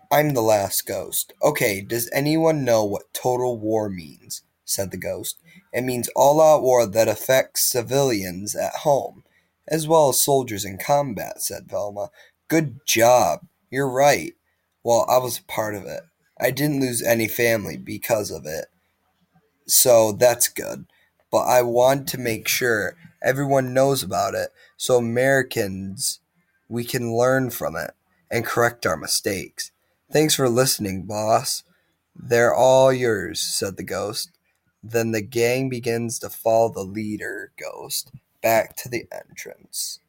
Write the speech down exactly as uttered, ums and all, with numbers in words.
I'm the last ghost. Okay, does anyone know what total war means? Said the ghost. It means all-out war that affects civilians at home, as well as soldiers in combat, said Velma. Good job. You're right. Well, I was a part of it. I didn't lose any family because of it, so that's good. But I want to make sure everyone knows about it so Americans we can learn from it and correct our mistakes. Thanks for listening, boss. They're all yours, said the ghost. Then the gang begins to follow the leader ghost back to the entrance.